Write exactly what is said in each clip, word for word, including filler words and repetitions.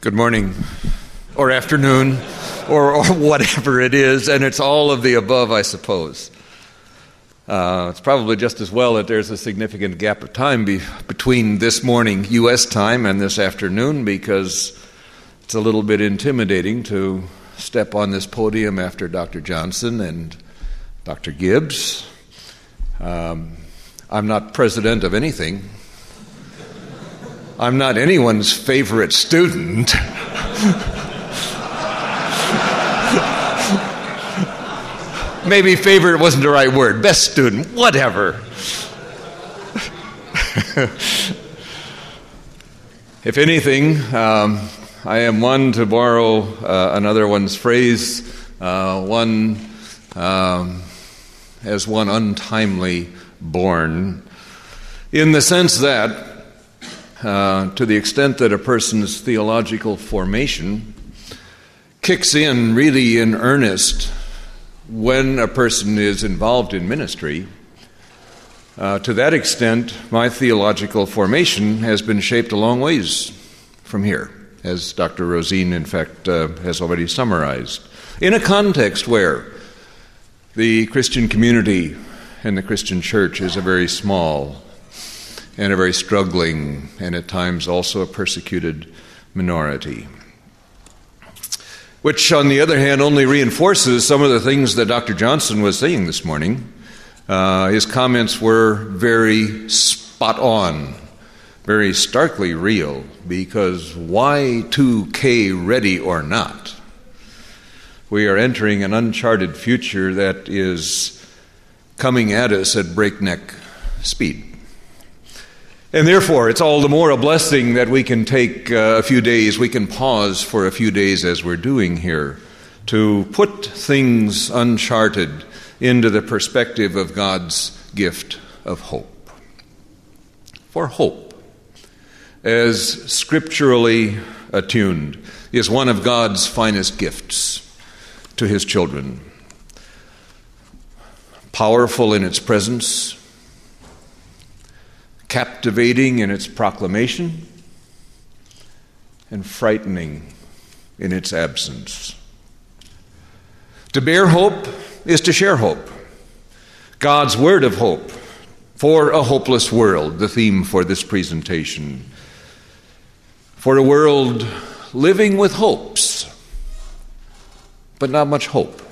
Good morning, or afternoon, or, or whatever it is, and it's all of the above, I suppose. Uh, it's probably just as well that there's a significant gap of time be, between this morning U S time and this afternoon, because it's a little bit intimidating to step on this podium after Doctor Johnson and Doctor Gibbs. Um, I'm not president of anything. I'm not anyone's favorite student. Maybe favorite wasn't the right word. Best student, whatever. If anything, um, I am one, to borrow uh, another one's phrase, uh, one um, as one untimely born, in the sense that Uh, to the extent that a person's theological formation kicks in really in earnest when a person is involved in ministry, uh, to that extent, my theological formation has been shaped a long ways from here, as Doctor Rosine, in fact, uh, has already summarized, in a context where the Christian community and the Christian church is a very small and a very struggling, and at times also a persecuted minority. Which, on the other hand, only reinforces some of the things that Doctor Johnson was saying this morning. Uh, his comments were very spot on, very starkly real, because Y two K ready or not, we are entering an uncharted future that is coming at us at breakneck speed. And therefore, it's all the more a blessing that we can take uh, a few days, we can pause for a few days as we're doing here, to put things uncharted into the perspective of God's gift of hope. For hope, as scripturally attuned, is one of God's finest gifts to His children. Powerful in its presence, captivating in its proclamation, and frightening in its absence. To bear hope is to share hope. God's word of hope for a hopeless world, the theme for this presentation. For a world living with hopes, but not much hope.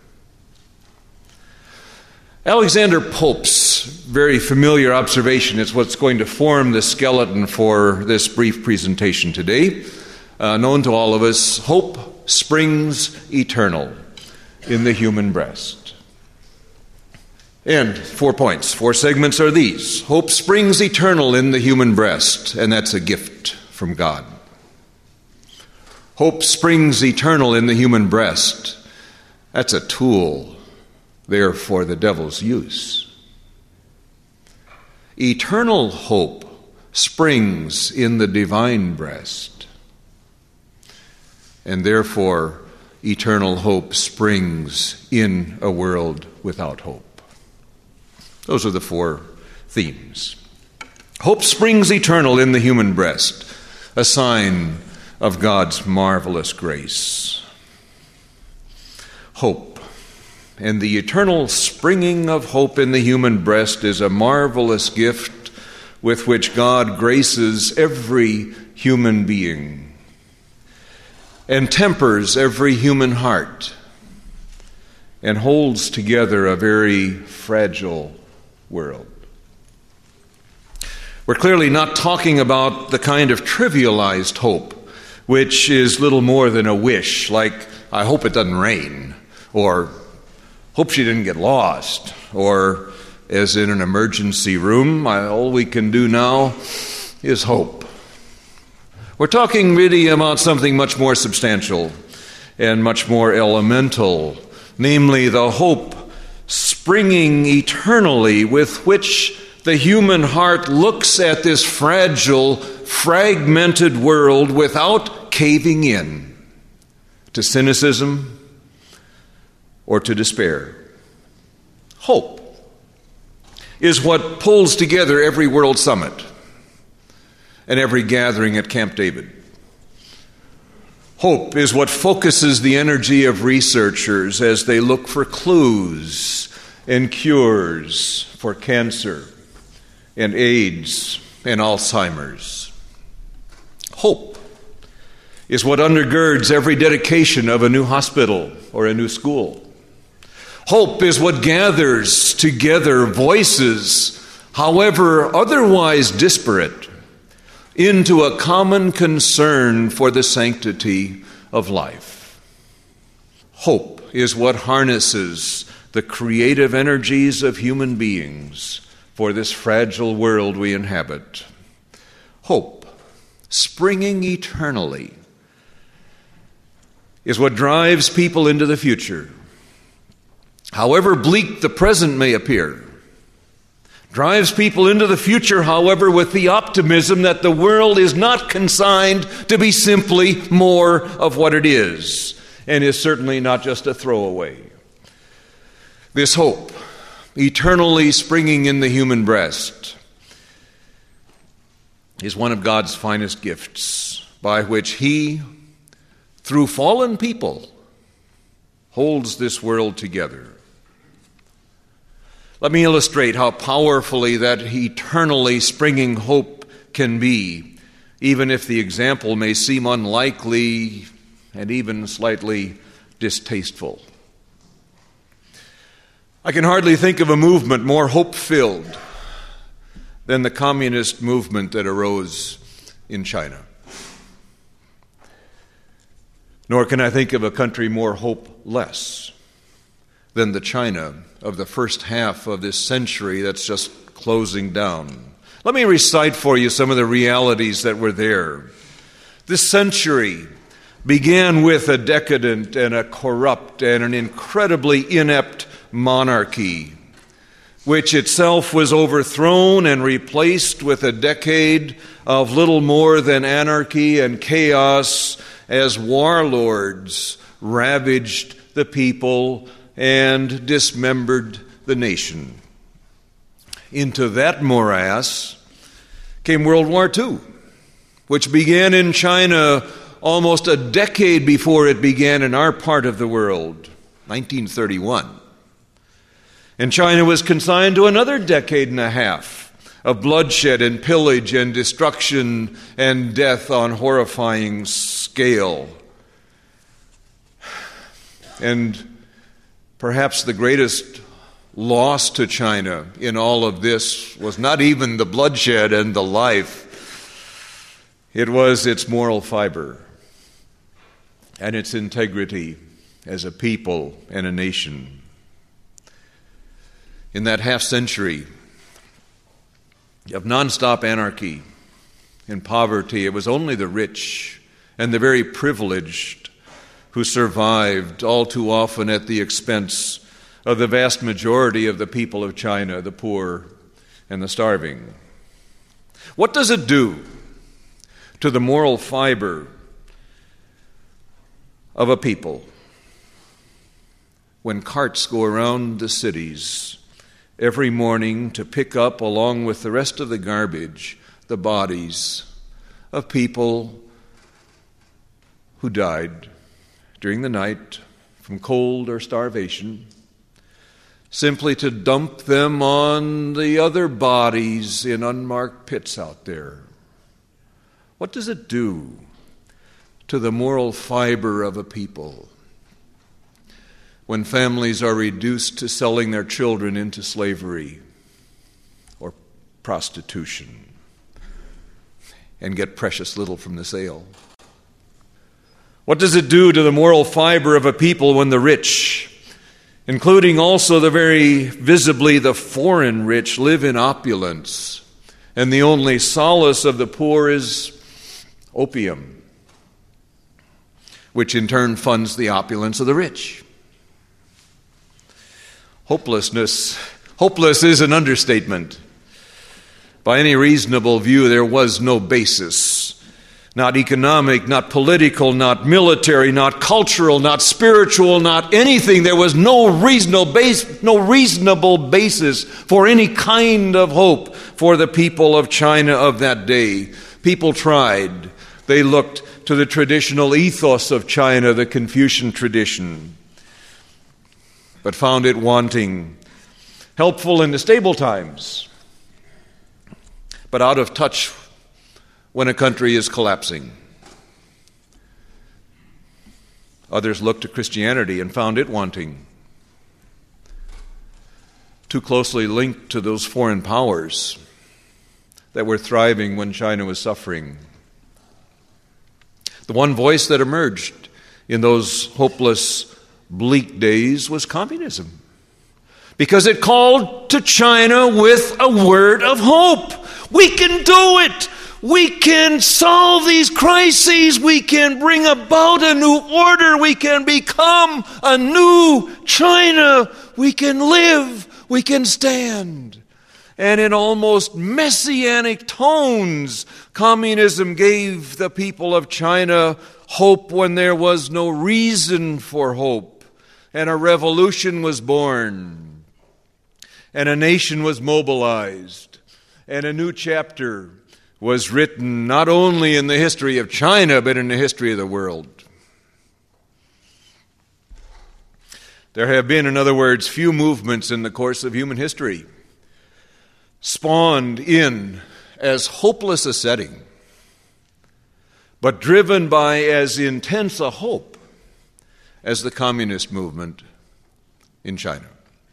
Alexander Pope's very familiar observation is what's going to form the skeleton for this brief presentation today. Uh, known to all of us, hope springs eternal in the human breast. And four points, four segments are these. Hope springs eternal in the human breast, and that's a gift from God. Hope springs eternal in the human breast. That's a tool there for the devil's use. Eternal hope springs in the divine breast, and therefore eternal hope springs in a world without hope. Those are the four themes. Hope springs eternal in the human breast, a sign of God's marvelous grace. Hope. And the eternal springing of hope in the human breast is a marvelous gift with which God graces every human being and tempers every human heart and holds together a very fragile world. We're clearly not talking about the kind of trivialized hope, which is little more than a wish, like, I hope it doesn't rain, or hope she didn't get lost, or as in an emergency room, all we can do now is hope. We're talking really about something much more substantial and much more elemental, namely the hope springing eternally with which the human heart looks at this fragile, fragmented world without caving in to cynicism or to despair. Hope is what pulls together every World Summit and every gathering at Camp David. Hope is what focuses the energy of researchers as they look for clues and cures for cancer and AIDS and Alzheimer's. Hope is what undergirds every dedication of a new hospital or a new school. Hope is what gathers together voices, however otherwise disparate, into a common concern for the sanctity of life. Hope is what harnesses the creative energies of human beings for this fragile world we inhabit. Hope, springing eternally, is what drives people into the future. However bleak the present may appear, drives people into the future, however, with the optimism that the world is not consigned to be simply more of what it is, and is certainly not just a throwaway. This hope, eternally springing in the human breast, is one of God's finest gifts, by which He, through fallen people, holds this world together. Let me illustrate how powerfully that eternally springing hope can be, even if the example may seem unlikely and even slightly distasteful. I can hardly think of a movement more hope-filled than the communist movement that arose in China. Nor can I think of a country more hopeless than the China of the first half of this century that's just closing down. Let me recite for you some of the realities that were there. This century began with a decadent and a corrupt and an incredibly inept monarchy, which itself was overthrown and replaced with a decade of little more than anarchy and chaos as warlords ravaged the people and dismembered the nation. Into that morass came World War Two, which began in China almost a decade before it began in our part of the world, nineteen thirty-one. And China was consigned to another decade and a half of bloodshed and pillage and destruction and death on horrifying scale. And perhaps the greatest loss to China in all of this was not even the bloodshed and the life. It was its moral fiber and its integrity as a people and a nation. In that half century of nonstop anarchy and poverty, it was only the rich and the very privileged who survived, all too often at the expense of the vast majority of the people of China, the poor and the starving. What does it do to the moral fiber of a people when carts go around the cities every morning to pick up, along with the rest of the garbage, the bodies of people who died during the night from cold or starvation, simply to dump them on the other bodies in unmarked pits out there? What does it do to the moral fiber of a people when families are reduced to selling their children into slavery or prostitution and get precious little from the sale? What does it do to the moral fiber of a people when the rich, including also the very visibly the foreign rich, live in opulence, and the only solace of the poor is opium, which in turn funds the opulence of the rich? Hopelessness, hopeless is an understatement. By any reasonable view, there was no basis, not economic, not political, not military, not cultural, not spiritual, not anything. There was no reasonable base, no reasonable basis for any kind of hope for the people of China of that day. People tried. They looked to the traditional ethos of China, the Confucian tradition, but found it wanting, helpful in the stable times, but out of touch when a country is collapsing. Others looked to Christianity and found it wanting, too closely linked to those foreign powers that were thriving when China was suffering. The one voice that emerged in those hopeless, bleak days was communism, because it called to China with a word of hope. We can do it. We can solve these crises. We can bring about a new order. We can become a new China. We can live. We can stand. And in almost messianic tones, communism gave the people of China hope when there was no reason for hope. And a revolution was born. And a nation was mobilized. And a new chapter was written not only in the history of China, but in the history of the world. There have been, in other words, few movements in the course of human history spawned in as hopeless a setting, but driven by as intense a hope as the communist movement in China.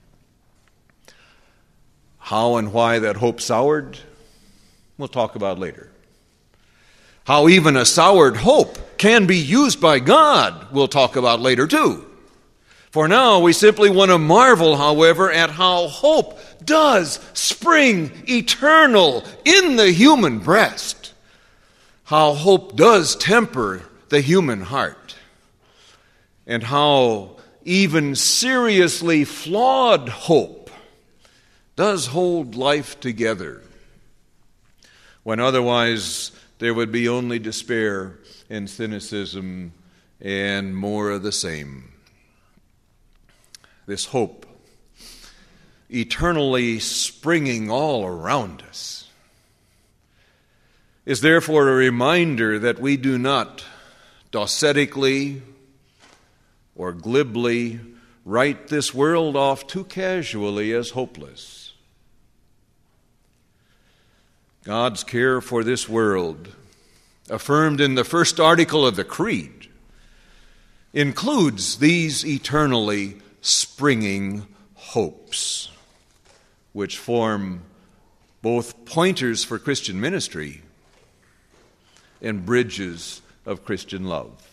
How and why that hope soured, we'll talk about later. How even a soured hope can be used by God, we'll talk about later too. For now, we simply want to marvel, however, at how hope does spring eternal in the human breast. How hope does temper the human heart. And how even seriously flawed hope does hold life together, when otherwise there would be only despair and cynicism and more of the same. This hope, eternally springing all around us, is therefore a reminder that we do not docetically or glibly write this world off too casually as hopeless. God's care for this world, affirmed in the first article of the Creed, includes these eternally springing hopes, which form both pointers for Christian ministry and bridges of Christian love.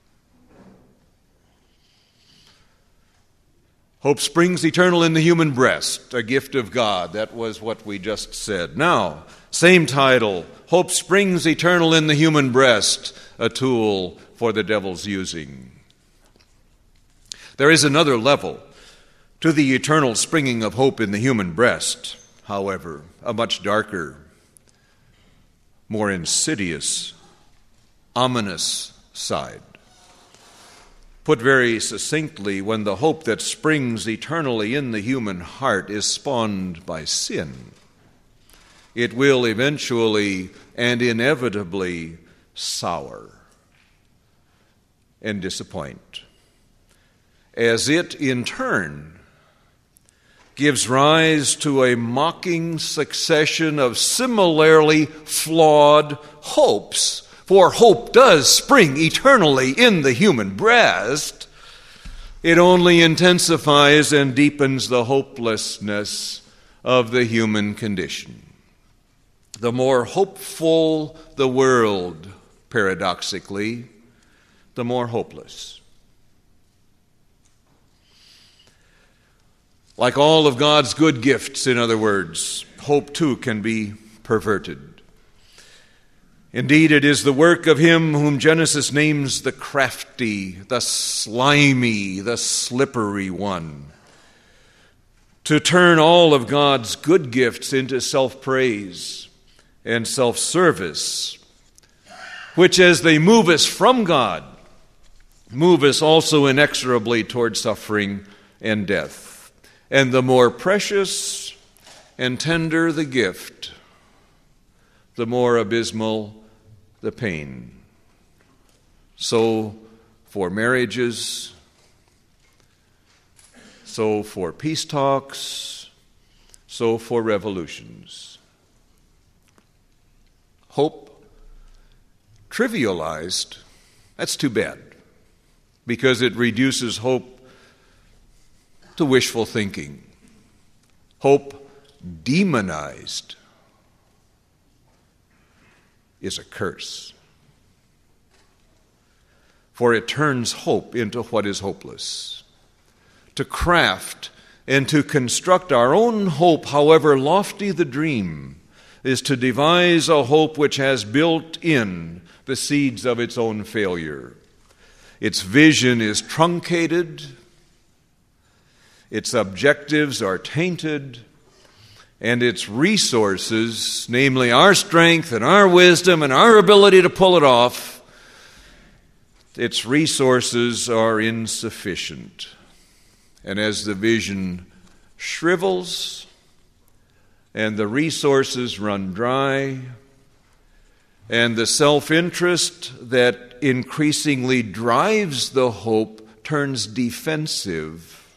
Hope springs eternal in the human breast, a gift of God. That was what we just said. Now, same title, Hope springs eternal in the human breast, a tool for the devil's using. There is another level to the eternal springing of hope in the human breast, however, a much darker, more insidious, ominous side. Put very succinctly, when the hope that springs eternally in the human heart is spawned by sin, it will eventually and inevitably sour and disappoint, as it in turn gives rise to a mocking succession of similarly flawed hopes. For hope does spring eternally in the human breast. It only intensifies and deepens the hopelessness of the human condition. The more hopeful the world, paradoxically, the more hopeless. Like all of God's good gifts, in other words, hope too can be perverted. Indeed, it is the work of him whom Genesis names the crafty, the slimy, the slippery one, to turn all of God's good gifts into self-praise and self-service, which as they move us from God, move us also inexorably toward suffering and death. And the more precious and tender the gift, the more abysmal the pain. so for marriages, so for peace talks, so for revolutions. Hope trivialized, that's too bad, because it reduces hope to wishful thinking. Hope demonized is a curse, for it turns hope into what is hopeless. To craft and to construct our own hope, however lofty the dream, is to devise a hope which has built in the seeds of its own failure. Its vision is truncated, its objectives are tainted, and its resources, namely our strength and our wisdom and our ability to pull it off, its resources are insufficient. And as the vision shrivels and the resources run dry and the self-interest that increasingly drives the hope turns defensive,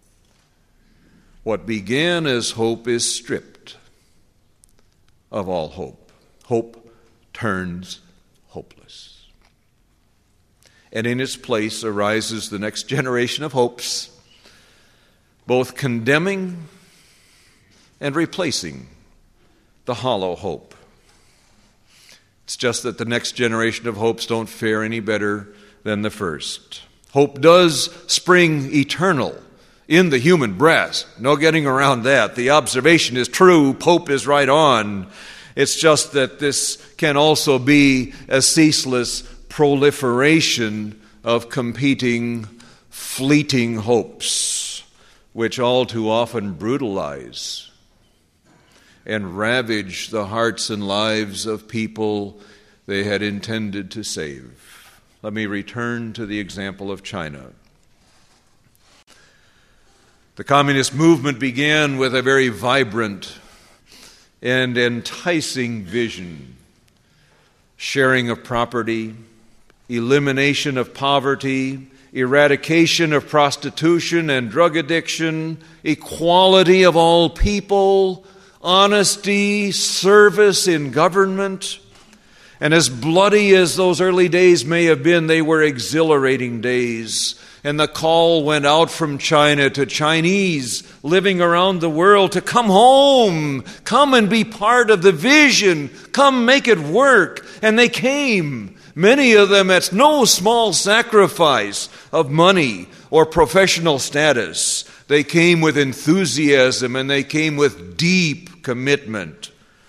what began as hope is stripped of all hope. Hope turns hopeless. And in its place arises the next generation of hopes, both condemning and replacing the hollow hope. It's just that the next generation of hopes don't fare any better than the first. Hope does spring eternal in the human breast. No getting around that. The observation is true. Pope is right on. It's just that this can also be a ceaseless proliferation of competing, fleeting hopes, which all too often brutalize and ravage the hearts and lives of people they had intended to save. Let me return to the example of China. The communist movement began with a very vibrant and enticing vision: sharing of property, elimination of poverty, eradication of prostitution and drug addiction, equality of all people, honesty, service in government. And as bloody as those early days may have been, they were exhilarating days. And the call went out from China to Chinese living around the world to come home, come and be part of the vision, come make it work. And they came, many of them at no small sacrifice of money or professional status. They came with enthusiasm and they came with deep commitment.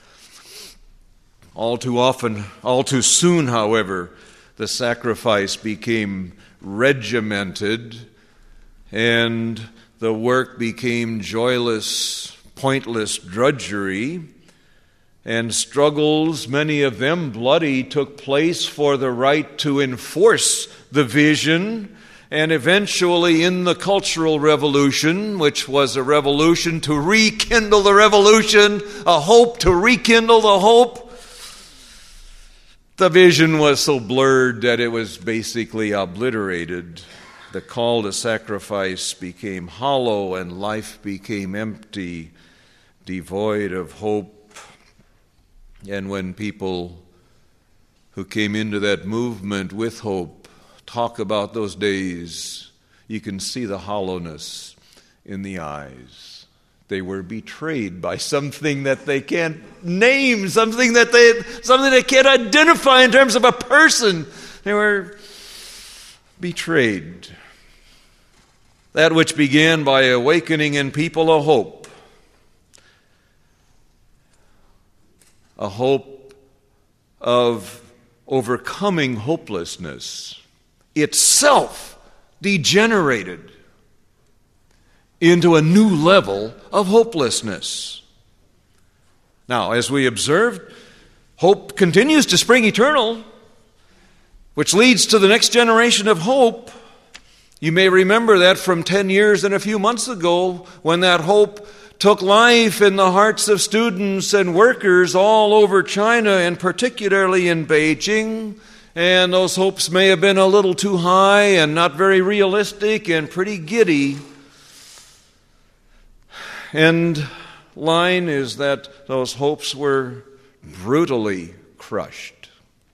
All too often, all too soon, however, the sacrifice became regimented and the work became joyless, pointless drudgery, and struggles, many of them bloody, took place for the right to enforce the vision. And eventually in the Cultural Revolution, which was a revolution to rekindle the revolution, a hope to rekindle the hope, the vision was so blurred that it was basically obliterated. The call to sacrifice became hollow and life became empty, devoid of hope. And when people who came into that movement with hope talk about those days, you can see the hollowness in the eyes. They were betrayed by something that they can't name, something that they something they can't identify in terms of a person. They were betrayed. That which began by awakening in people a hope, a hope of overcoming hopelessness, itself degenerated into a new level of hopelessness. Now, as we observed, hope continues to spring eternal, which leads to the next generation of hope. You may remember that from ten years and a few months ago, when that hope took life in the hearts of students and workers all over China, and particularly in Beijing, And those hopes may have been a little too high and not very realistic and pretty giddy. End line is that those hopes were brutally crushed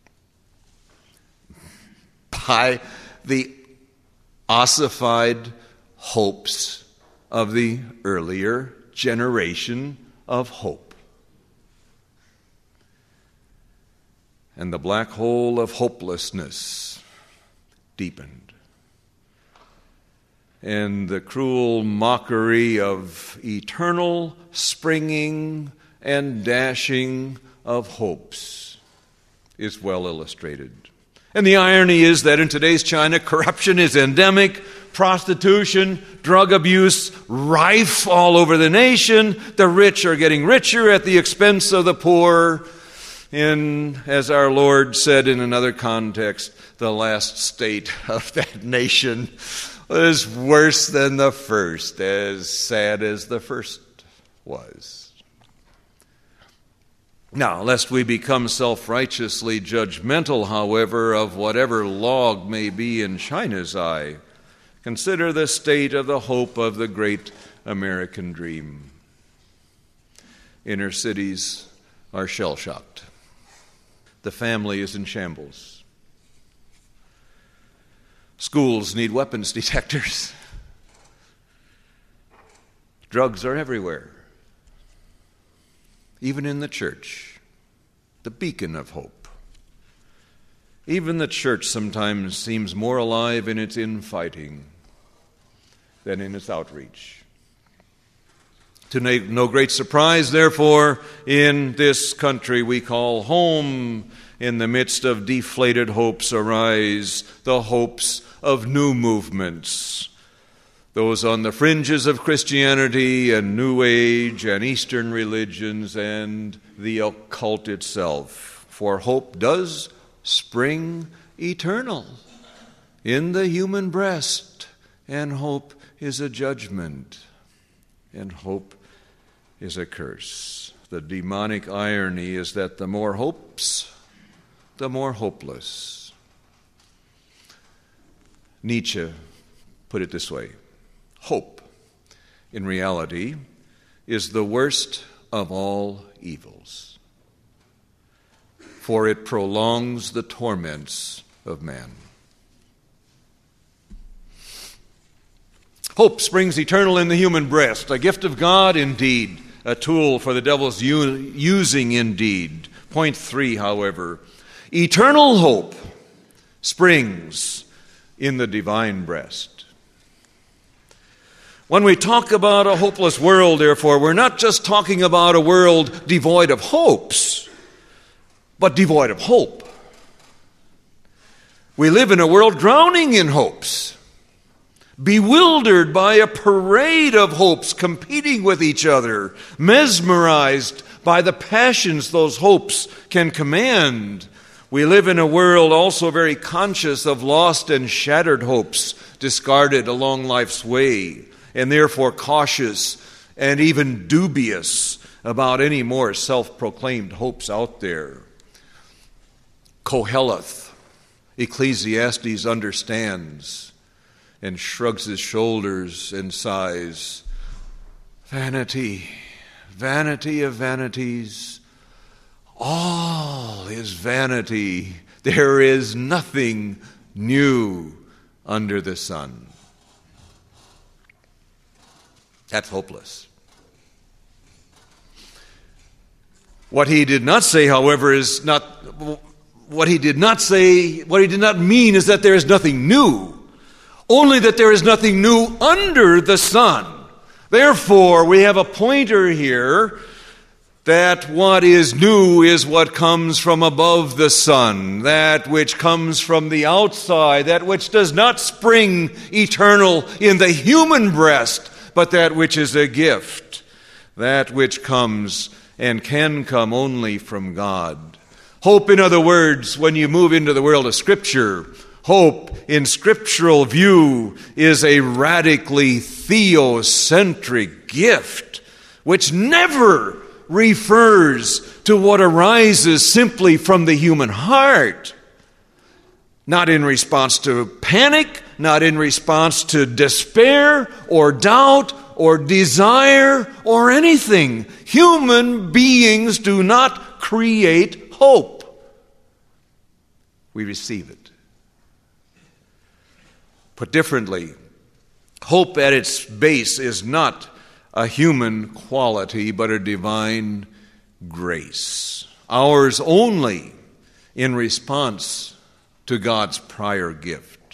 by the ossified hopes of the earlier generation of hope. And the black hole of hopelessness deepened. And the cruel mockery of eternal springing and dashing of hopes is well illustrated. And the irony is that in today's China, corruption is endemic, prostitution, drug abuse, rife all over the nation. The rich are getting richer at the expense of the poor. In, as our Lord said in another context, the last state of that nation was worse than the first, as sad as the first was. Now, lest we become self-righteously judgmental, however, of whatever log may be in China's eye, consider the state of the hope of the great American dream. Inner cities are shell-shocked. The family is in shambles. Schools need weapons detectors. Drugs are everywhere. Even in the church, the beacon of hope. Even the church sometimes seems more alive in its infighting than in its outreach. To no great surprise, therefore, in this country we call home, in the midst of deflated hopes arise the hopes of new movements. Those on the fringes of Christianity and New Age and Eastern religions and the occult itself. For hope does spring eternal in the human breast, and hope is a judgment, and hope is a curse. The demonic irony is that the more hopes, the more hopeless. Nietzsche put it this way: hope, in reality, is the worst of all evils, for it prolongs the torments of man. Hope springs eternal in the human breast, a gift of God indeed, a tool for the devil's u- using indeed. Point three, however, eternal hope springs in the divine breast. When we talk about a hopeless world, therefore, we're not just talking about a world devoid of hopes, but devoid of hope. We live in a world drowning in hopes, bewildered by a parade of hopes competing with each other, mesmerized by the passions those hopes can command. We live in a world also very conscious of lost and shattered hopes discarded along life's way, and therefore cautious and even dubious about any more self-proclaimed hopes out there. Koheleth, Ecclesiastes, understands and shrugs his shoulders and sighs, vanity, vanity of vanities, all is vanity. There is nothing new under the sun. That's hopeless. What he did not say, however, is not, what he did not say, what he did not mean is that there is nothing new. Only that there is nothing new under the sun. Therefore, we have a pointer here that what is new is what comes from above the sun, that which comes from the outside, that which does not spring eternal in the human breast, but that which is a gift, that which comes and can come only from God. Hope, in other words, when you move into the world of Scripture, hope in scriptural view is a radically theocentric gift which never refers to what arises simply from the human heart. not in response to panic, not in response to despair or doubt or desire or anything. Human beings do not create hope. We receive it. Put differently, hope at its base is not a human quality, but a divine grace. Ours only in response to God's prior gift.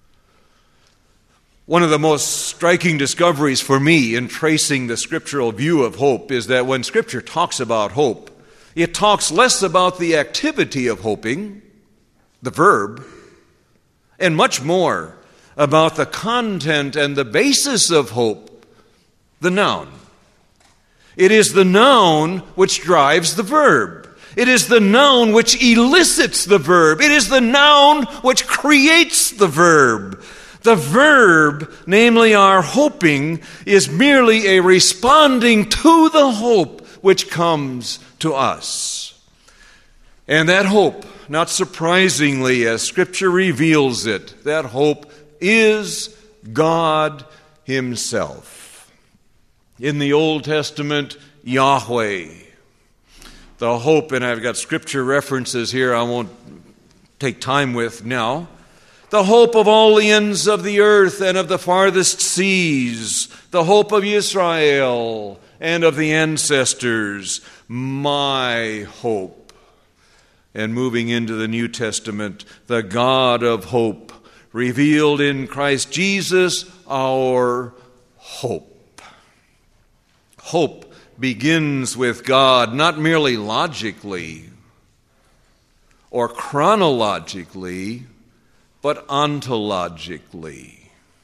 One of the most striking discoveries for me in tracing the scriptural view of hope is that when Scripture talks about hope, it talks less about the activity of hoping, the verb, and much more about the content and the basis of hope, the noun. It is the noun which drives the verb. It is the noun which elicits the verb. It is the noun which creates the verb. The verb, namely our hoping, is merely a responding to the hope which comes to us. And that hope, not surprisingly, as Scripture reveals it, that hope is God Himself. In the Old Testament, Yahweh. The hope, and I've got Scripture references here I won't take time with now. The hope of all the ends of the earth and of the farthest seas. The hope of Israel and of the ancestors. My hope. And moving into the New Testament, the God of hope, revealed in Christ Jesus, our hope. Hope begins with God, not merely logically or chronologically, but ontologically.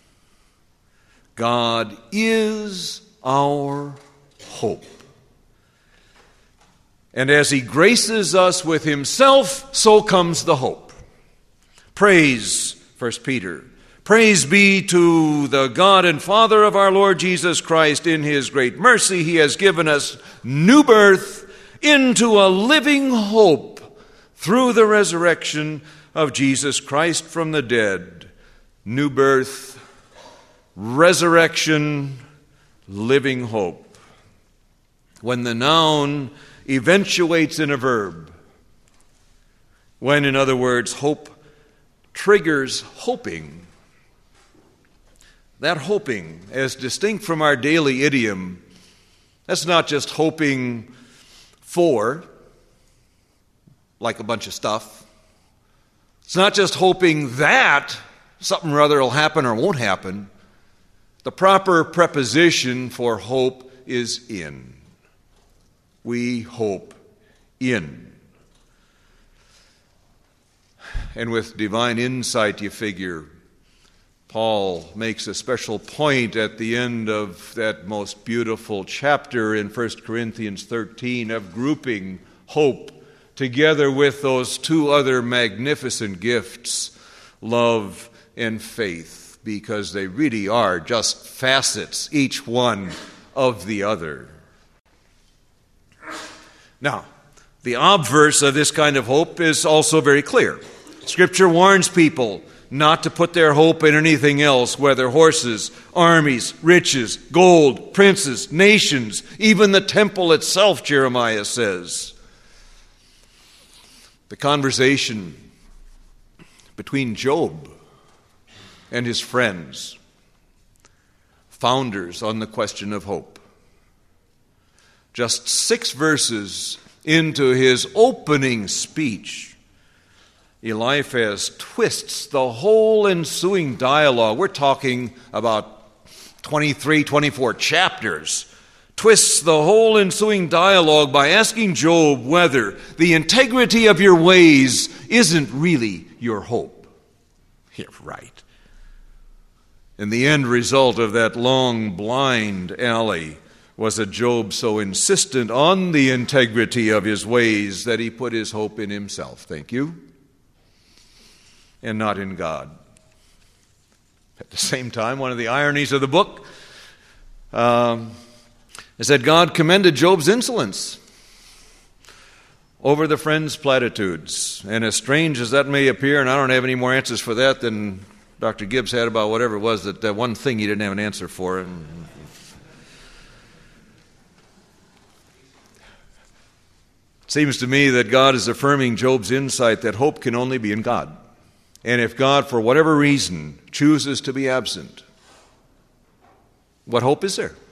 God is our hope. And as He graces us with Himself, so comes the hope. Praise, First Peter. Praise be to the God and Father of our Lord Jesus Christ. In His great mercy, He has given us new birth into a living hope through the resurrection of Jesus Christ from the dead. New birth, resurrection, living hope. When the noun eventuates in a verb, when, in other words, hope triggers hoping, that hoping, as distinct from our daily idiom, that's not just hoping for, like a bunch of stuff. It's not just hoping that something or other will happen or won't happen. The proper preposition for hope is in. We hope in. And with divine insight, you figure, Paul makes a special point at the end of that most beautiful chapter in First Corinthians thirteen of grouping hope together with those two other magnificent gifts, love and faith, because they really are just facets, each one of the other. Now, the obverse of this kind of hope is also very clear. Scripture warns people not to put their hope in anything else, whether horses, armies, riches, gold, princes, nations, even the temple itself, Jeremiah says. The conversation between Job and his friends, founders on the question of hope. Just six verses into his opening speech, Eliphaz twists the whole ensuing dialogue. We're talking about twenty-three, twenty-four chapters. Twists the whole ensuing dialogue by asking Job whether the integrity of your ways isn't really your hope. Yeah, right. And the end result of that long, blind alley was that Job so insistent on the integrity of his ways that he put his hope in himself. Thank you. And not in God. At the same time, one of the ironies of the book um, is that God commended Job's insolence. over the friend's platitudes. And as strange as that may appear, and I don't have any more answers for that than Doctor Gibbs had about whatever it was, that, that one thing he didn't have an answer for. And it seems to me that God is affirming Job's insight that hope can only be in God. And if God, for whatever reason, chooses to be absent, what hope is there?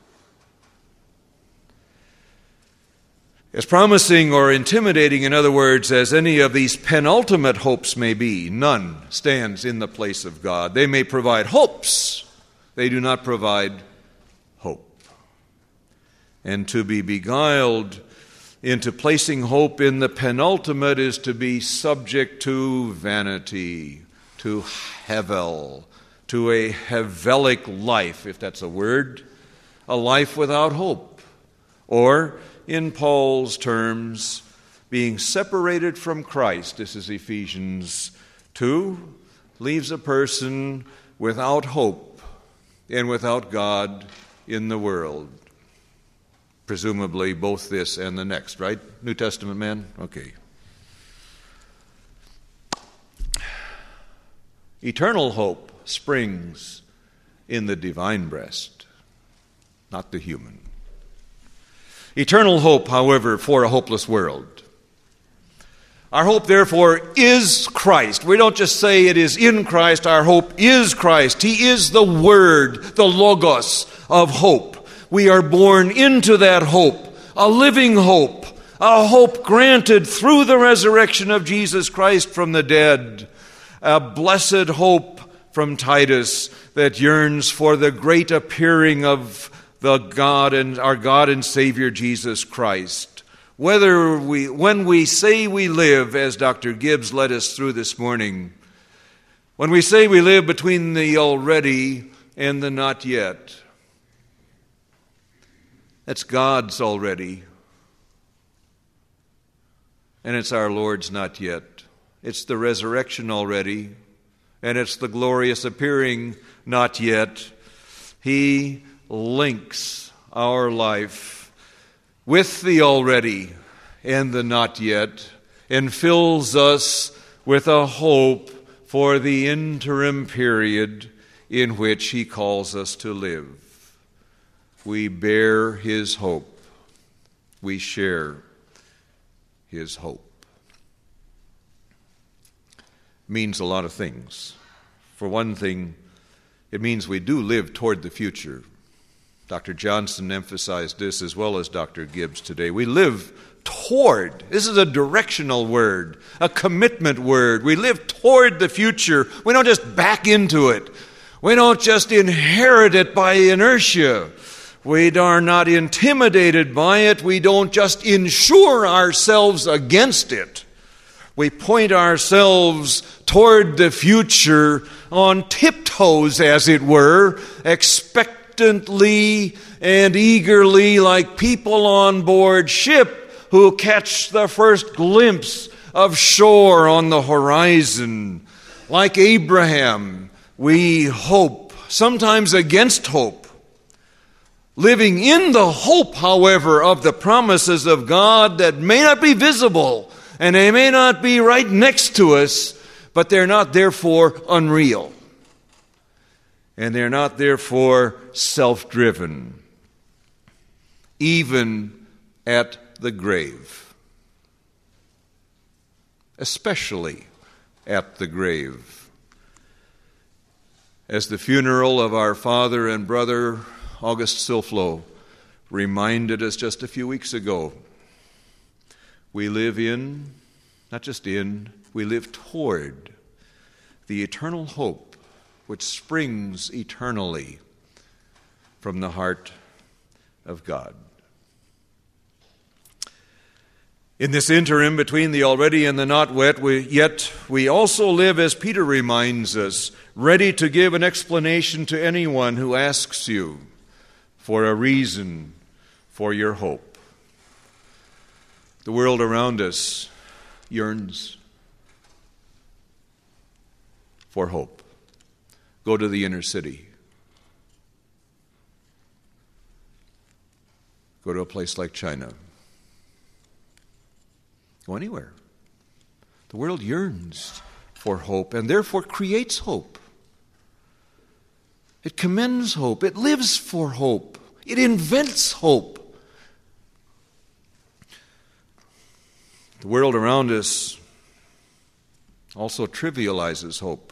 As promising or intimidating, in other words, as any of these penultimate hopes may be, none stands in the place of God. They may provide hopes, they do not provide hope. And to be beguiled into placing hope in the penultimate is to be subject to vanity, to hevel, to a hevelic life, if that's a word, a life without hope. Or, in Paul's terms, being separated from Christ, this is Ephesians two, leaves a person without hope and without God in the world. Presumably both this and the next, right? New Testament man? Okay. Eternal hope springs in the divine breast, not the human. Eternal hope, however, for a hopeless world. Our hope, therefore, is Christ. We don't just say it is in Christ. Our hope is Christ. He is the Word, the Logos of hope. We are born into that hope, a living hope, a hope granted through the resurrection of Jesus Christ from the dead, a blessed hope from Titus that yearns for the great appearing of the God and our God and Savior Jesus Christ. Whether we, when we say we live, as Doctor Gibbs led us through this morning, when we say we live between the already and the not yet, that's God's already, and it's our Lord's not yet. It's the resurrection already, and it's the glorious appearing not yet. He links our life with the already and the not yet, and fills us with a hope for the interim period in which He calls us to live. We bear His hope. We share His hope. It means a lot of things. For one thing, it means we do live toward the future. Doctor Johnson emphasized this as well as Doctor Gibbs today. We live toward. This is a directional word, a commitment word. We live toward the future. We don't just back into it. We don't just inherit it by inertia. We are not intimidated by it. We don't just insure ourselves against it. We point ourselves toward the future on tiptoes, as it were, expectantly and eagerly, like people on board ship who catch the first glimpse of shore on the horizon. Like Abraham, we hope, sometimes against hope. Living in the hope, however, of the promises of God that may not be visible and they may not be right next to us, but they're not therefore unreal. And they're not therefore self-driven, even at the grave. Especially at the grave. As the funeral of our father and brother August Silflo reminded us just a few weeks ago, we live in, not just in, we live toward the eternal hope which springs eternally from the heart of God. In this interim between the already and the not yet, we, yet we also live, as Peter reminds us, ready to give an explanation to anyone who asks you for a reason for your hope. The world around us yearns for hope. Go to the inner city. Go to a place like China. Go anywhere. The world yearns for hope and therefore creates hope. It commends hope. It lives for hope. It invents hope. The world around us also trivializes hope.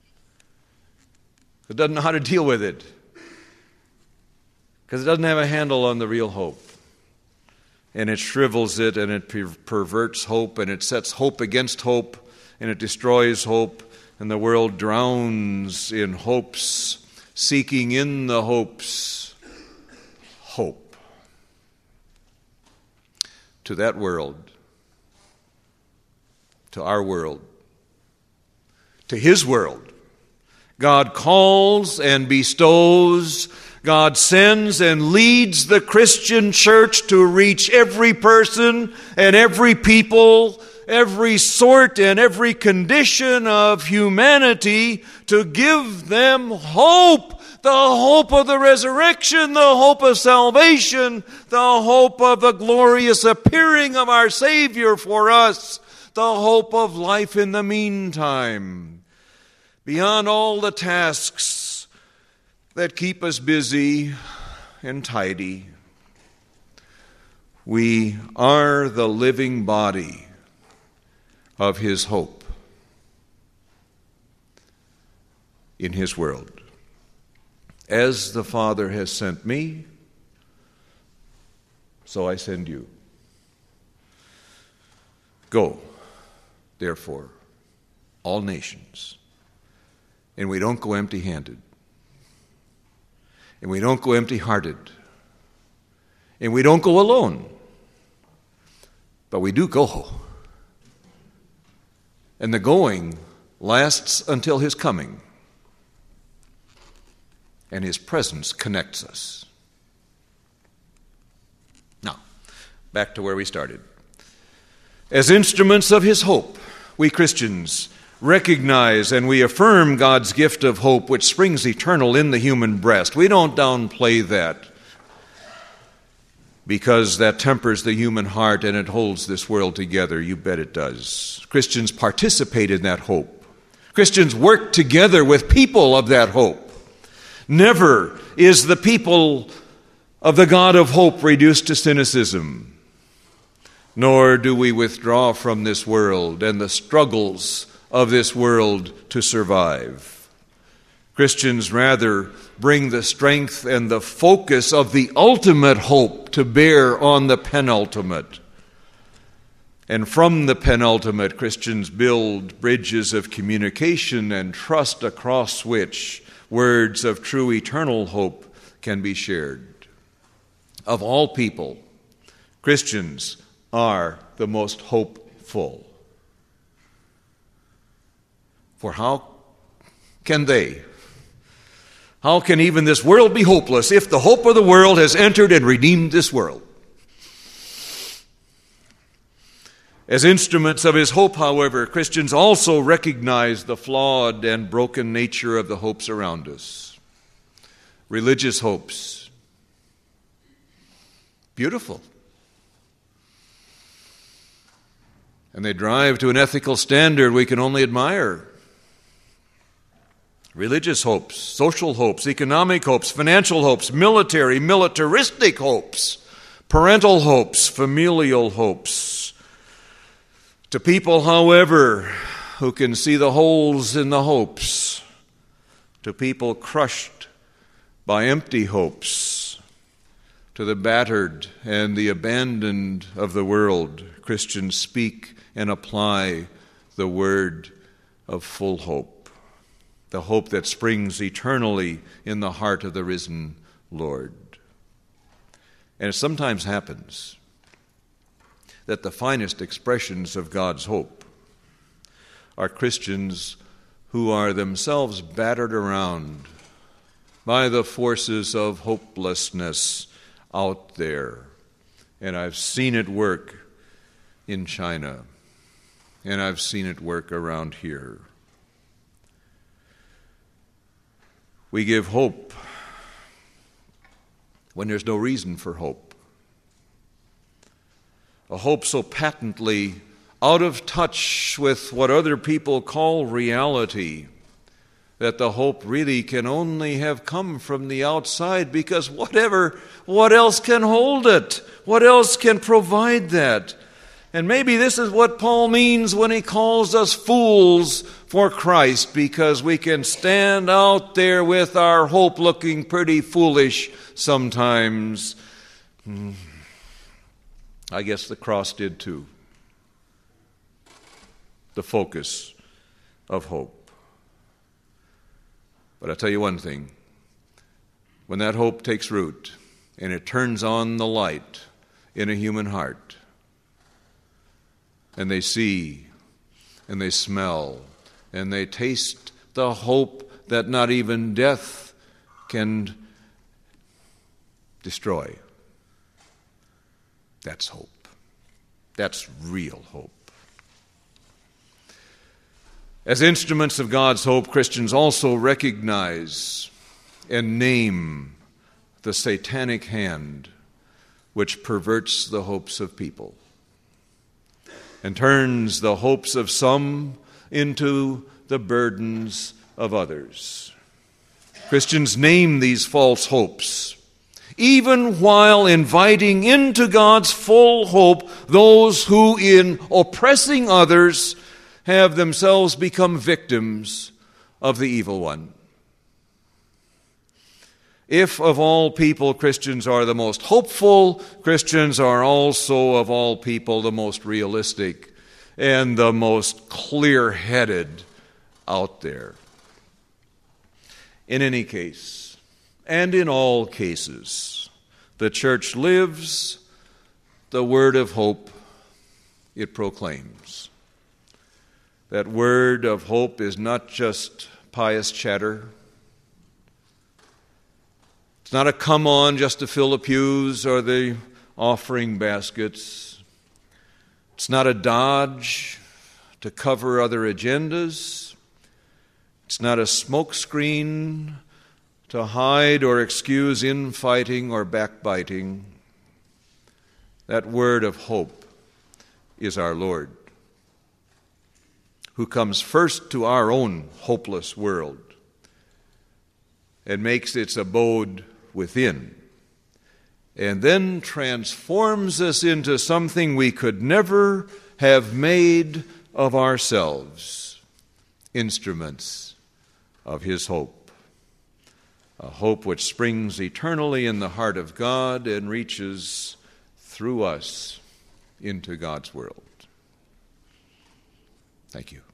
It doesn't know how to deal with it because it doesn't have a handle on the real hope. And it shrivels it, and it per- perverts hope, and it sets hope against hope, and it destroys hope, and the world drowns in hopes, seeking in the hopes hope. To that world, to our world, to His world, God calls and bestows, God sends and leads the Christian church to reach every person and every people, every sort and every condition of humanity, to give them hope, the hope of the resurrection, the hope of salvation, the hope of the glorious appearing of our Savior for us, the hope of life in the meantime. Beyond all the tasks that keep us busy and tidy, we are the living body of His hope in His world. As the Father has sent me, so I send you. Go, therefore, all nations. And we don't go empty-handed. And we don't go empty-hearted. And we don't go alone. But we do go. And the going lasts until His coming. And His presence connects us. Now, back to where we started. As instruments of His hope, we Christians recognize and we affirm God's gift of hope which springs eternal in the human breast. We don't downplay that because that tempers the human heart and it holds this world together. You bet it does. Christians participate in that hope. Christians work together with people of that hope. Never is the people of the God of hope reduced to cynicism, nor do we withdraw from this world and the struggles of this world to survive. Christians rather bring the strength and the focus of the ultimate hope to bear on the penultimate. And from the penultimate, Christians build bridges of communication and trust across which words of true eternal hope can be shared. Of all people, Christians are the most hopeful. For how can they, how can even this world be hopeless if the hope of the world has entered and redeemed this world? As instruments of His hope, however, Christians also recognize the flawed and broken nature of the hopes around us. Religious hopes. Beautiful. And they drive to an ethical standard we can only admire. Religious hopes, social hopes, economic hopes, financial hopes, military, militaristic hopes, parental hopes, familial hopes. To people, however, who can see the holes in the hopes, to people crushed by empty hopes, to the battered and the abandoned of the world, Christians speak and apply the word of full hope. The hope that springs eternally in the heart of the risen Lord. And it sometimes happens that the finest expressions of God's hope are Christians who are themselves battered around by the forces of hopelessness out there. And I've seen it work in China, and I've seen it work around here. We give hope when there's no reason for hope. A hope so patently out of touch with what other people call reality, that the hope really can only have come from the outside, because whatever, what else can hold it? What else can provide that? And maybe this is what Paul means when he calls us fools for Christ, because we can stand out there with our hope looking pretty foolish sometimes. I guess the cross did too. The focus of hope. But I'll tell you one thing. When that hope takes root and it turns on the light in a human heart, and they see and they smell and they taste the hope that not even death can destroy, that's hope. That's real hope. As instruments of God's hope, Christians also recognize and name the satanic hand which perverts the hopes of people and turns the hopes of some into the burdens of others. Christians name these false hopes, even while inviting into God's full hope those who, in oppressing others, have themselves become victims of the evil one. If of all people Christians are the most hopeful, Christians are also of all people the most realistic and the most clear-headed out there. In any case, and in all cases, the church lives the word of hope it proclaims. That word of hope is not just pious chatter. It's not a come on just to fill the pews or the offering baskets. It's not a dodge to cover other agendas. It's not a smokescreen to hide or excuse infighting or backbiting. That word of hope is our Lord, who comes first to our own hopeless world and makes its abode within, and then transforms us into something we could never have made of ourselves, instruments of His hope, a hope which springs eternally in the heart of God and reaches through us into God's world. Thank you.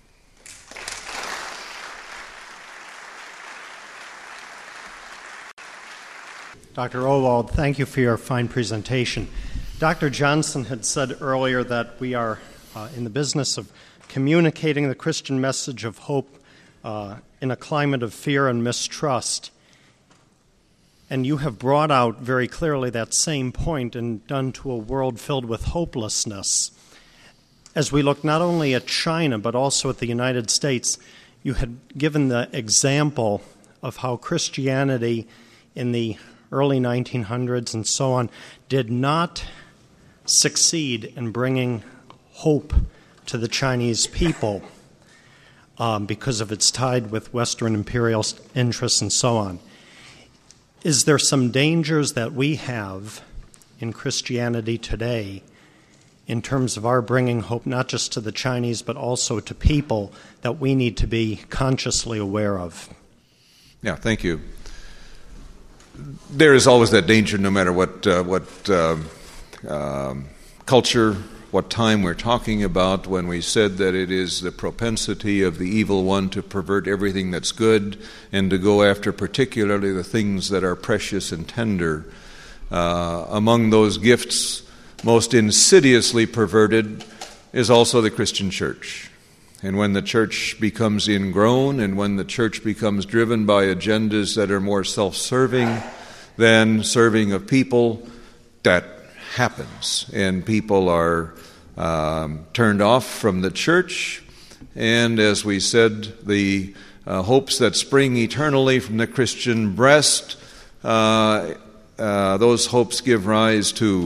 Doctor Owald, thank you for your fine presentation. Doctor Johnson had said earlier that we are uh, in the business of communicating the Christian message of hope uh, in a climate of fear and mistrust. And you have brought out very clearly that same point and done to a world filled with hopelessness. As we look not only at China but also at the United States, you had given the example of how Christianity in the early nineteen hundreds and so on did not succeed in bringing hope to the Chinese people um, because of its tied with Western imperial interests and so on. Is there some dangers that we have in Christianity today in terms of our bringing hope not just to the Chinese but also to people that we need to be consciously aware of? Yeah, thank you. There is always that danger, no matter what uh, what uh, um, culture, what time we're talking about, when we said that it is the propensity of the evil one to pervert everything that's good and to go after particularly the things that are precious and tender. Uh, among those gifts most insidiously perverted is also the Christian church. And when the church becomes ingrown and when the church becomes driven by agendas that are more self-serving than serving of people, that happens. And people are um, turned off from the church. And as we said, the uh, hopes that spring eternally from the Christian breast, uh, uh, those hopes give rise to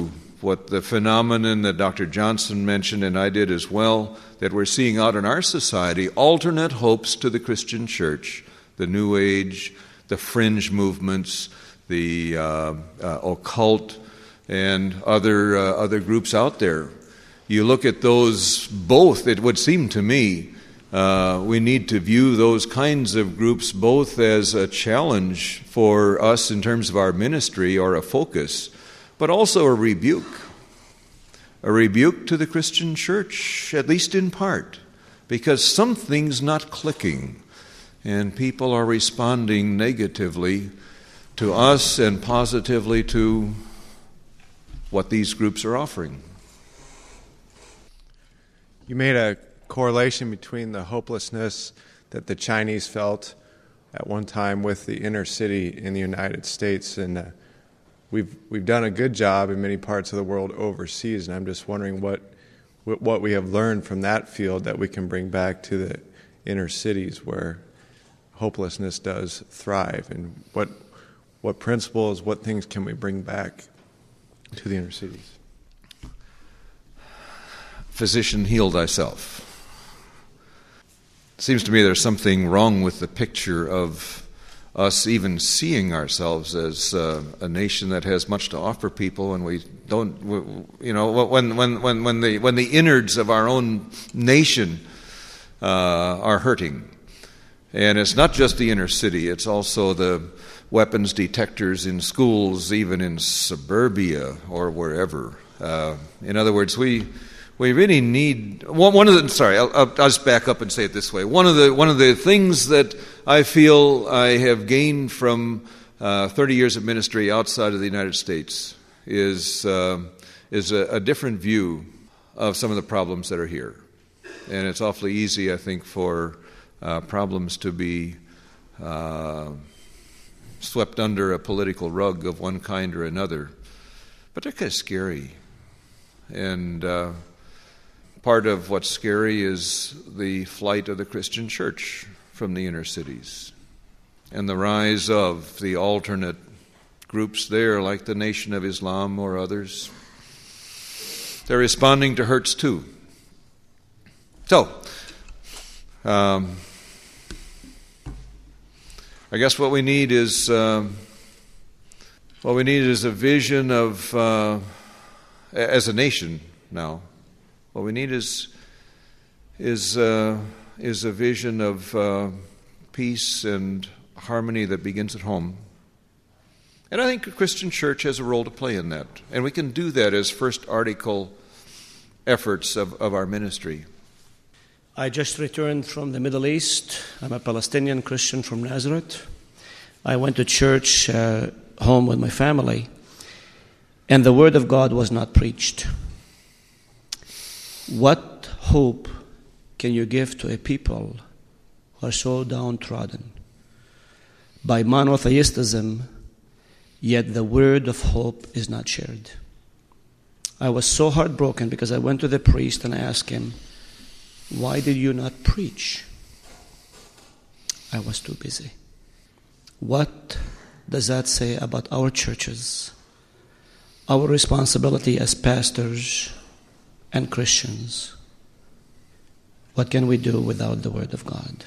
what the phenomenon that Doctor Johnson mentioned, and I did as well, that we're seeing out in our society, alternate hopes to the Christian church, the New Age, the fringe movements, the uh, uh, occult, and other uh, other groups out there. You look at those both, it would seem to me, uh, we need to view those kinds of groups both as a challenge for us in terms of our ministry or a focus, but also a rebuke. A rebuke to the Christian church, at least in part, because something's not clicking, and people are responding negatively to us and positively to what these groups are offering. You made a correlation between the hopelessness that the Chinese felt at one time with the inner city in the United States, and uh, we've we've done a good job in many parts of the world overseas, and I'm just wondering what what we have learned from that field that we can bring back to the inner cities where hopelessness does thrive, and what what principles, what things can we bring back to the inner cities? Physician, heal thyself. It seems to me there's something wrong with the picture of us even seeing ourselves as uh, a nation that has much to offer people, and we don't, you know, when when when when the when the innards of our own nation uh, are hurting, and it's not just the inner city; it's also the weapons detectors in schools, even in suburbia or wherever. Uh, in other words, we. We really need one, one of the. Sorry, I'll, I'll just back up and say it this way. One of the one of the things that I feel I have gained from uh, thirty years of ministry outside of the United States is uh, is a, a different view of some of the problems that are here, and it's awfully easy, I think, for uh, problems to be uh, swept under a political rug of one kind or another, but they're kind of scary, and. Uh, Part of what's scary is the flight of the Christian church from the inner cities and the rise of the alternate groups there, like the Nation of Islam or others. They're responding to hurts too. So, um, I guess what we need is uh, what we need is a vision of uh, as a nation now. What we need is is uh, is a vision of uh, peace and harmony that begins at home. And I think the Christian church has a role to play in that. And we can do that as first article efforts of, of our ministry. I just returned from the Middle East. I'm a Palestinian Christian from Nazareth. I went to church uh, home with my family, and the Word of God was not preached. What hope can you give to a people who are so downtrodden by monotheism, yet the word of hope is not shared? I was so heartbroken because I went to the priest and I asked him, why did you not preach? I was too busy. What does that say about our churches, our responsibility as pastors and Christians? What can we do without the Word of God?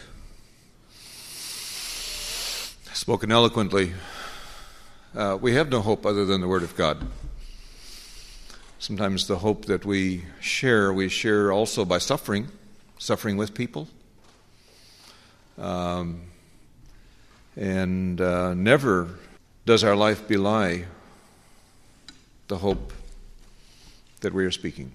Spoken eloquently. Uh, we have no hope other than the Word of God. Sometimes the hope that we share, we share also by suffering, suffering with people. Um, and uh, never does our life belie the hope that we are speaking.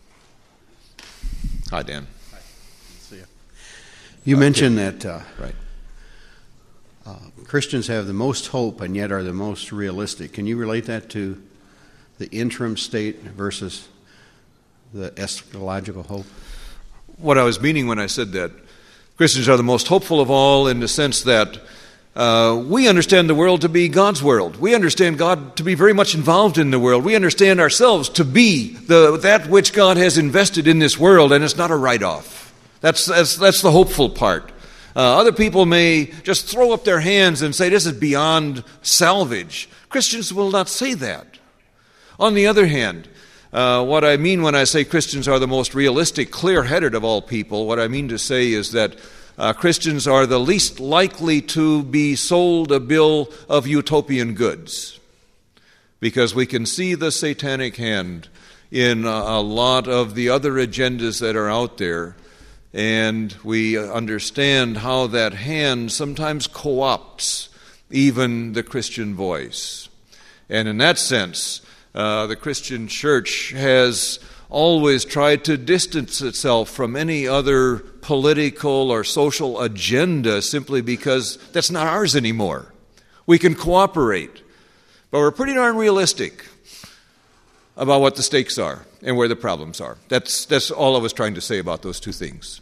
Hi, Dan. Hi. See you. You uh, mentioned that uh, right. uh, Christians have the most hope and yet are the most realistic. Can you relate that to the interim state versus the eschatological hope? What I was meaning when I said that, Christians are the most hopeful of all in the sense that Uh, we understand the world to be God's world. We understand God to be very much involved in the world. We understand ourselves to be the that which God has invested in this world, and it's not a write-off. That's that's, that's the hopeful part. Uh, other people may just throw up their hands and say, this is beyond salvage. Christians will not say that. On the other hand, Uh, what I mean when I say Christians are the most realistic, clear-headed of all people, what I mean to say is that uh, Christians are the least likely to be sold a bill of utopian goods, because we can see the satanic hand in a, a lot of the other agendas that are out there, and we understand how that hand sometimes co-opts even the Christian voice. And in that sense, uh, the Christian church has always tried to distance itself from any other political or social agenda simply because that's not ours anymore. We can cooperate, but we're pretty darn realistic about what the stakes are and where the problems are. That's, that's all I was trying to say about those two things.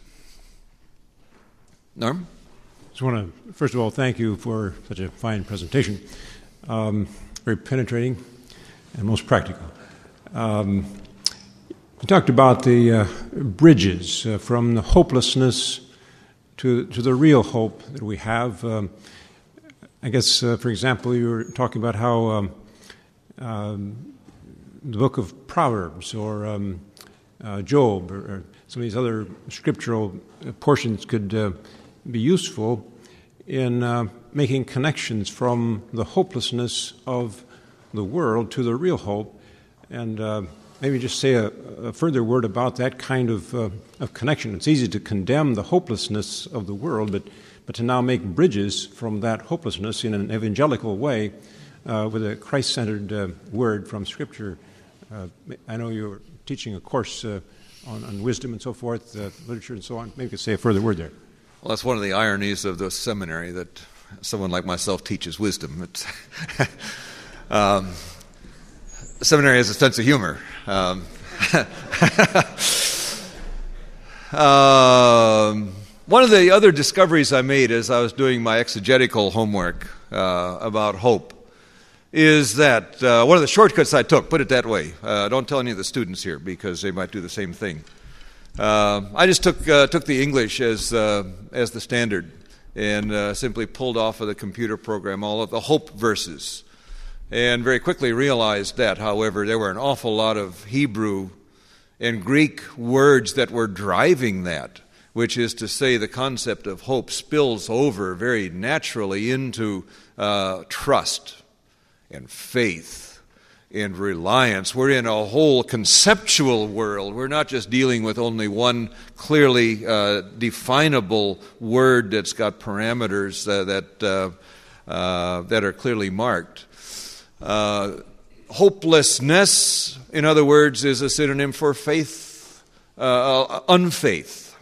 Norm? I just want to, first of all, thank you for such a fine presentation. Um, very penetrating and most practical. Um, you talked about the uh, bridges uh, from the hopelessness to, to the real hope that we have. Um, I guess, uh, for example, you were talking about how um, um, the book of Proverbs or um, uh, Job or, or some of these other scriptural portions could uh, be useful in uh, making connections from the hopelessness of the world to the real hope. And uh, maybe just say a, a further word about that kind of, uh, of connection. It's easy to condemn the hopelessness of the world, but, but to now make bridges from that hopelessness in an evangelical way uh, with a Christ-centered uh, word from Scripture. Uh, I know you're teaching a course uh, on, on wisdom and so forth, uh, literature and so on. Maybe you could say a further word there. Well, that's one of the ironies of the seminary, that someone like myself teaches wisdom. It's um, seminary has a sense of humor. Um, um, one of the other discoveries I made as I was doing my exegetical homework uh, about hope is that uh, one of the shortcuts I took, put it that way, uh, don't tell any of the students here because they might do the same thing. Uh, I just took uh, took the English as uh, as the standard and uh, simply pulled off of the computer program all of the hope verses, and very quickly realized that, however, there were an awful lot of Hebrew and Greek words that were driving that, which is to say the concept of hope spills over very naturally into uh, trust and faith and reliance. We're in a whole conceptual world. We're not just dealing with only one clearly uh, definable word that's got parameters uh, that uh, uh, that are clearly marked. Uh, hopelessness, in other words, is a synonym for faith, uh, unfaith,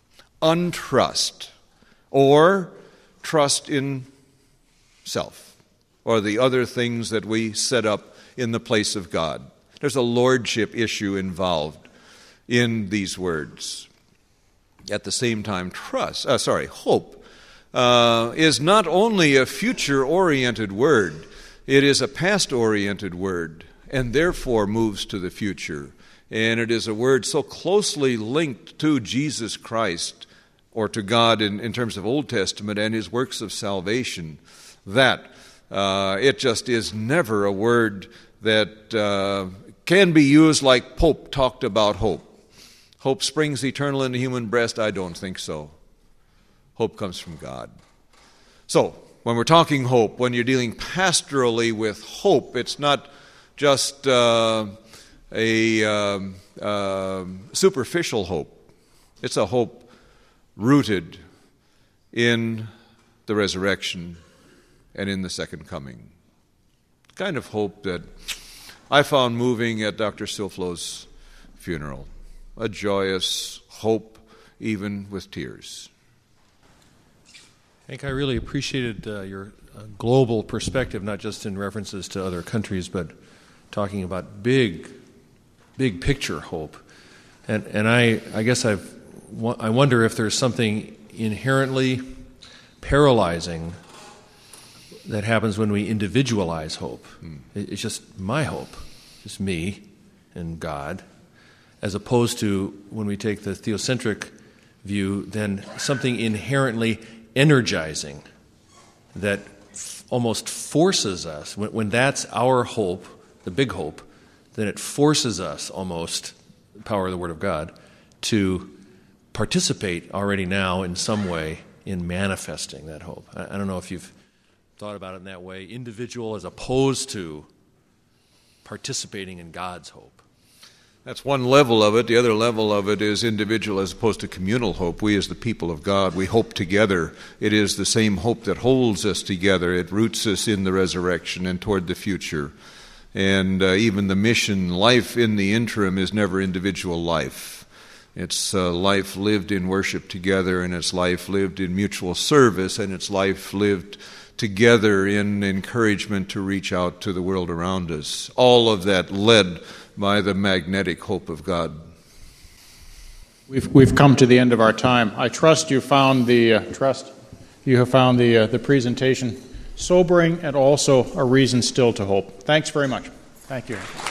untrust, or trust in self, or the other things that we set up in the place of God. There's a lordship issue involved in these words. At the same time, trust, uh, sorry, hope uh, is not only a future-oriented word, it is a past-oriented word, and therefore moves to the future. And it is a word so closely linked to Jesus Christ, or to God in, in terms of Old Testament and His works of salvation, that uh, it just is never a word that uh, can be used like Pope talked about hope. Hope springs eternal in the human breast? I don't think so. Hope comes from God. So, when we're talking hope, when you're dealing pastorally with hope, it's not just uh, a um, uh, superficial hope. It's a hope rooted in the resurrection and in the second coming. Kind of hope that I found moving at Doctor Silflo's funeral. A joyous hope, even with tears. Hank, I really appreciated uh, your uh, global perspective, not just in references to other countries, but talking about big, big picture hope. And and I, I guess I've I wonder if there's something inherently paralyzing that happens when we individualize hope. Hmm. It's just my hope, just me and God, as opposed to when we take the theocentric view, then something inherently energizing that f- almost forces us, when, when that's our hope, the big hope, then it forces us almost, the power of the Word of God, to participate already now in some way in manifesting that hope. I, I don't know if you've thought about it in that way, individual as opposed to participating in God's hope. That's one level of it. The other level of it is individual as opposed to communal hope. We as the people of God, we hope together. It is the same hope that holds us together. It roots us in the resurrection and toward the future. And uh, even the mission life in the interim is never individual life. It's uh, life lived in worship together, and it's life lived in mutual service, and it's life lived together in encouragement to reach out to the world around us. All of that led by the magnetic hope of God. We've we've come to the end of our time. I trust you found the uh, trust you have found the uh, the presentation sobering and also a reason still to hope. Thanks very much. Thank you.